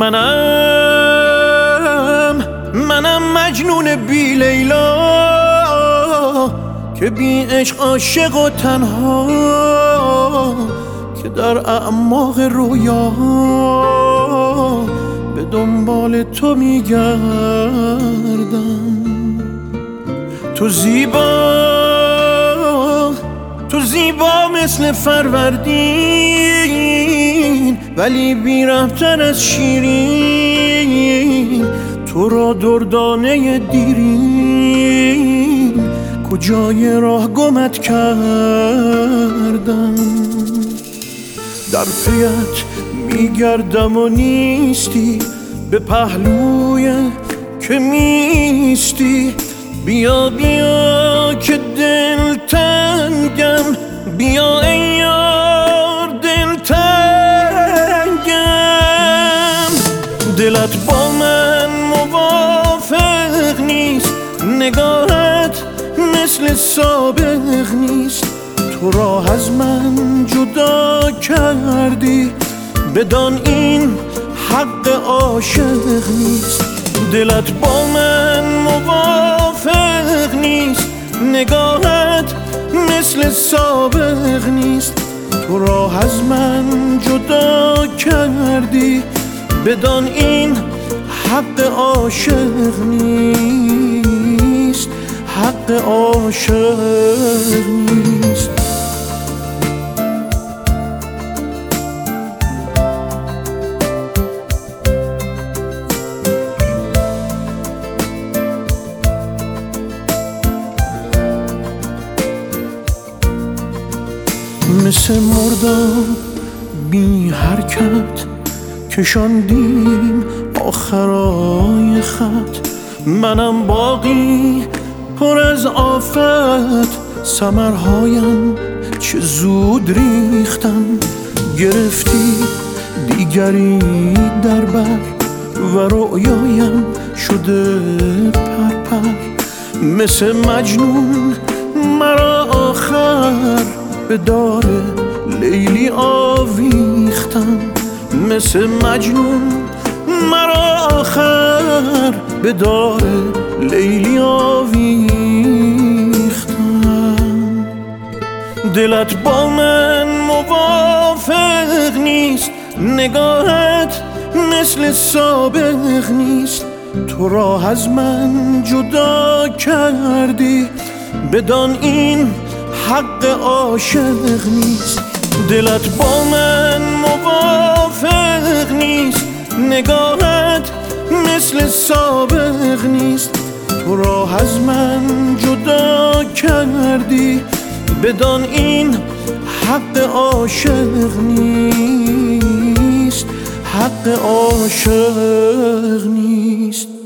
منم مجنون بی لیلا که بی عشق عاشق و تنها، که در اعماق رویا به دنبال تو میگردم. تو زیبا مثل فروردین، ولی بی‌رحم‌تر از شیرین. تو را دردانه دیرین، کجای راه گمت کردم. در پیت میگردم و نیستی، به پهلوی که میستی. بیا بیا که دل تنگم، بیا ای یار دل تنگم. دلت با من موافق نیست، نگاهت مثل سابق نیست. تو راه از من جدا کردی، بدان این حق عاشق نیست. دلت با من موافق نیست، نگاهت مثل سابق نیست. تو راه از من جدا کردی، بدان این حق عاشق نیست، حق عاشق نیست. مثل مردم بی حرکت کشاندیم آخرای خط. منم باقی پر از آفت، ثمرهایم چه زود ریختن. گرفتی دیگری در بر و رؤیایم شده پرپر. مثل مجنون مرا آخر به دار لیلی آویختن. مثل مجنون مرا آخر به دار لیلی آویختن. دلت با من موافق نیست، نگاهت مثل سابق نیست. تو راه از من جدا کردی، بدان این حق عاشق نیست. دلت با من موافق نیست، نگاهت مثل سابق نیست. تو راه از من جدا کردی، بدان این حق عاشق نیست، حق عاشق نیست.